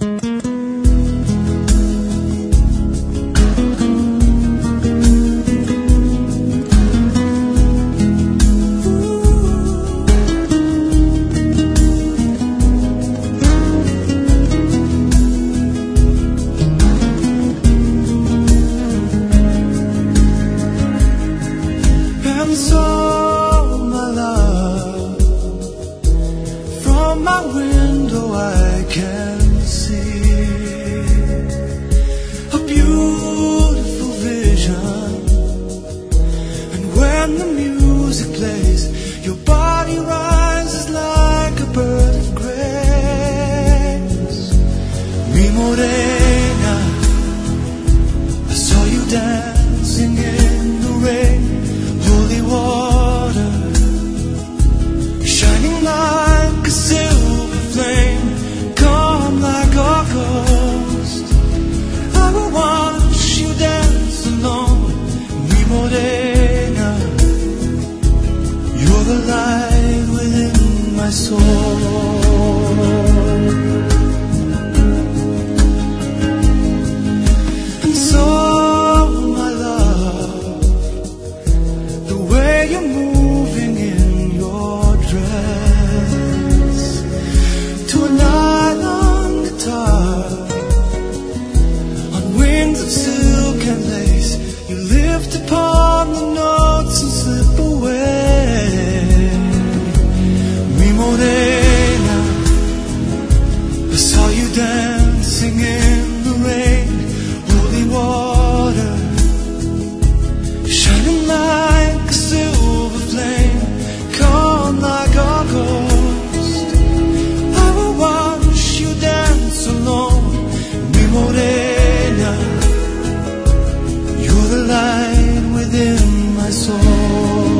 So, my love, from my window I can see a beautiful vision. And when the music plays, your body rises like a bird of grace. Mi morena, I saw you dancing in the rain. Holy water, shining like a silver flame, calm like a ghost. I will watch you dance alone, mi morena. You're the light within my soul. And so you're moving in your dress to a nylon guitar on wings of silk and lace. You lift upon the notes and slip away. Mi morena, I saw you dancing in the rain. Holy water, shining like a silver flame, calm like a ghost. I will watch you dance alone, mi morena. You're the light within my soul.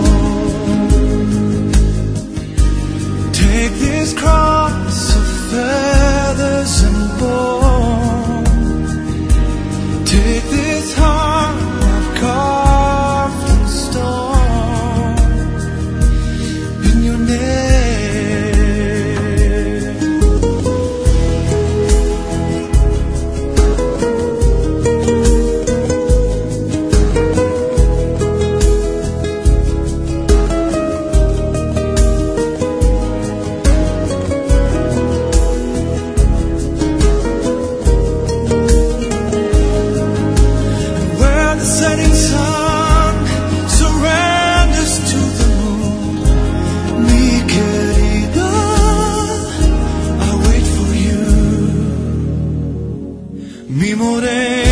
Take this cross of feathers and bone, take this heart I've carved in stone, in your name. Setting sun surrenders to the moon. Mi querida, I wait for you. Mi morena.